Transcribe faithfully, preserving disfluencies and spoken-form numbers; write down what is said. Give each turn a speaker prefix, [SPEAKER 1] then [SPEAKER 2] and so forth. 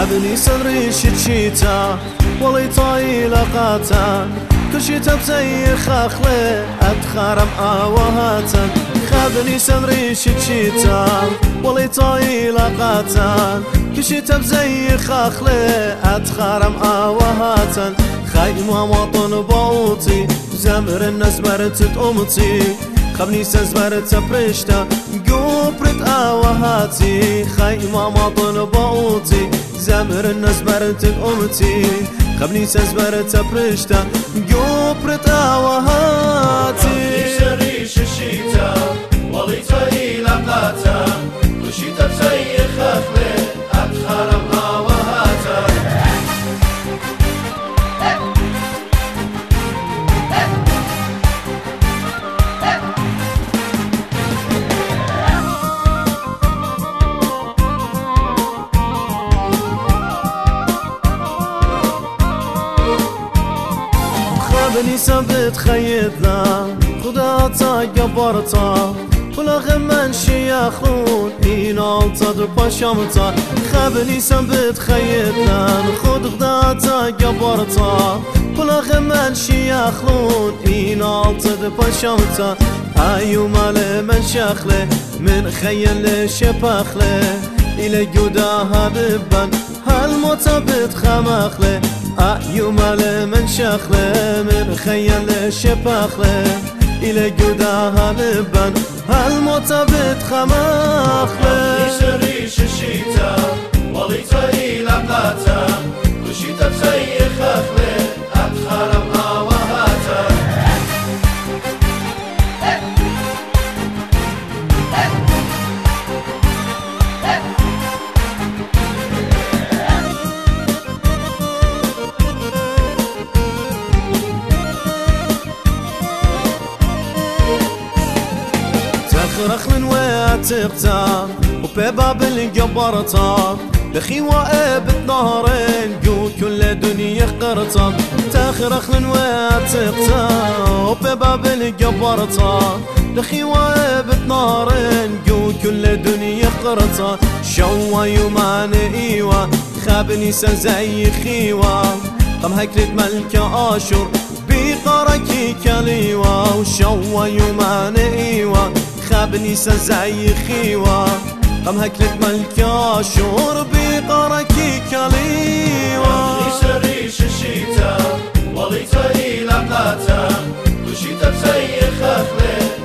[SPEAKER 1] خابني صدري شتشيتا والله طايل قاتا كل شي تبزي خاخلي أتخارم آوهاتا خابني صدري شتشيتا والله طايل قاتا كل شي تبزي خاخلي أتخارم آوهاتا خايم وطن باوتي زمر الناس مرتت أمتي خبني سزمرت برشتا قبرت آوهاتي خايم وطن باوتي زمر الناس مرتت أمتي خبني سزمرت برشتا قبرت آوهاتي
[SPEAKER 2] شريش الشيتا والله طويل عقاتا كل شي تبزي خاخلي أتخارم آوهاتا
[SPEAKER 1] خابني سبت خيطنا خدا تا قبرتا ولا غمان شياخون إينا التدر باشامتا خابني سبت خيطنا خد خدا تا قبرتا ولا غمان شياخون إينا التدر باشامتا أيو مال من شخله من خيل شبخله إلى جودا هربان هالمتابت خمخله أيو مال من شخله من خيل شبخله إلى جودا هربان هالمتابت خمخله
[SPEAKER 2] شريش الشيتا والله طويل عقاتا كل شي تبزي خاخلي أتخارم آوهاتا
[SPEAKER 1] تخرخ من واتقتا وبباب الجبرتا بخي وقابت نهرين جو كل دنيا قرتا تخرخ من واتقتا وبباب الجبرتا بخي وقابت نهرين جو كل دنيا قرتا شوا يومان ايوا خابني سزي خيوا قم هكرت ملك آشور بقركي كليوا وشوا يومان ايوا خابني سزي خيوا قم هكلت ملكا شور بقركي كليوا
[SPEAKER 2] شريش الشيتا والله طويل عقاتا كل شي تبزي خاخلي